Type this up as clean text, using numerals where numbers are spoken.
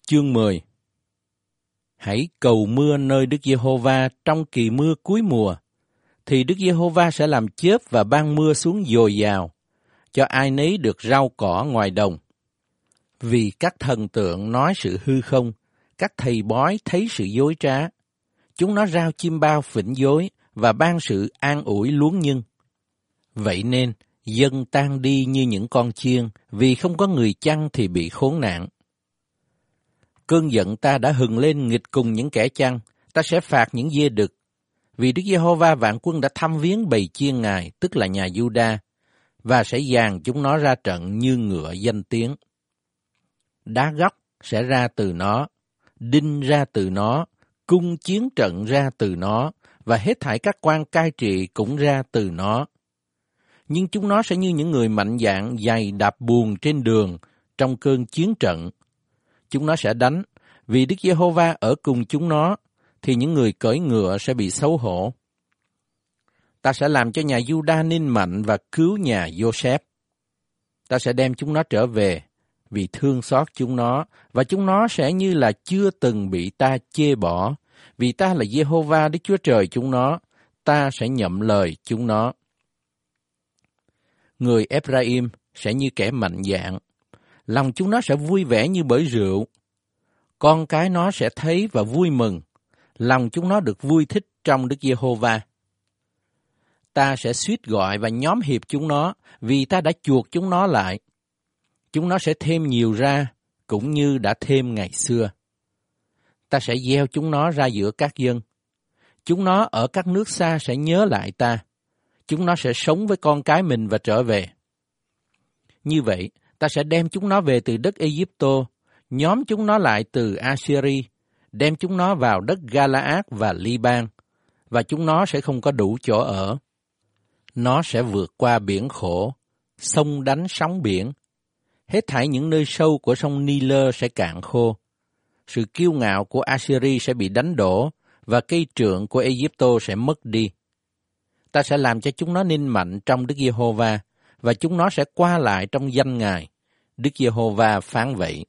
Chương 10. Hãy cầu mưa nơi Đức Giê-hô-va trong kỳ mưa cuối mùa, thì Đức Giê-hô-va sẽ làm chớp và ban mưa xuống dồi dào, cho ai nấy được rau cỏ ngoài đồng. Vì các thần tượng nói sự hư không, các thầy bói thấy sự dối trá. Chúng nó rao chim bao phỉnh dối và ban sự an ủi luống nhưng. Vậy nên, dân tan đi như những con chiên, vì không có người chăn thì bị khốn nạn. Cơn giận ta đã hừng lên nghịch cùng những kẻ chăn, ta sẽ phạt những dê đực. Vì Đức Giê-hô-va vạn quân đã thăm viếng bầy chiên Ngài, tức là nhà Giu-đa, và sẽ dàn chúng nó ra trận như ngựa danh tiếng. Đá góc sẽ ra từ nó, đinh ra từ nó, cung chiến trận ra từ nó, và hết thảy các quan cai trị cũng ra từ nó. Nhưng chúng nó sẽ như những người mạnh dạn giày đạp buồn trên đường trong cơn chiến trận. Chúng nó sẽ đánh, vì Đức Giê-hô-va ở cùng chúng nó, thì những người cưỡi ngựa sẽ bị xấu hổ. Ta sẽ làm cho nhà Giu-đa nên mạnh và cứu nhà Giô-sép. Ta sẽ đem chúng nó trở về, vì thương xót chúng nó, và chúng nó sẽ như là chưa từng bị ta chê bỏ, vì ta là Giê-hô-va Đức Chúa Trời chúng nó, ta sẽ nhậm lời chúng nó. Người Eph-ra-im sẽ như kẻ mạnh dạn, lòng chúng nó sẽ vui vẻ như bởi rượu. Con cái nó sẽ thấy và vui mừng, lòng chúng nó được vui thích trong Đức Giê-hô-va. Ta sẽ suýt gọi và nhóm hiệp chúng nó, vì ta đã chuộc chúng nó lại. Chúng nó sẽ thêm nhiều ra, cũng như đã thêm ngày xưa. Ta sẽ gieo chúng nó ra giữa các dân. Chúng nó ở các nước xa sẽ nhớ lại ta. Chúng nó sẽ sống với con cái mình và trở về. Như vậy, ta sẽ đem chúng nó về từ đất Ê-díp-tô, nhóm chúng nó lại từ A-sy-ri, đem chúng nó vào đất Ga-la-át và Li-ban, và chúng nó sẽ không có đủ chỗ ở. Nó sẽ vượt qua biển khổ, sông đánh sóng biển. Hết thảy những nơi sâu của sông Ni-lơ sẽ cạn khô. Sự kiêu ngạo của A-sy-ri sẽ bị đánh đổ, và cây trượng của Ê-díp-tô sẽ mất đi. Ta sẽ làm cho chúng nó nên mạnh trong Đức Giê-hô-va, và chúng nó sẽ qua lại trong danh Ngài. Đức Giê-hô-va phán vậy.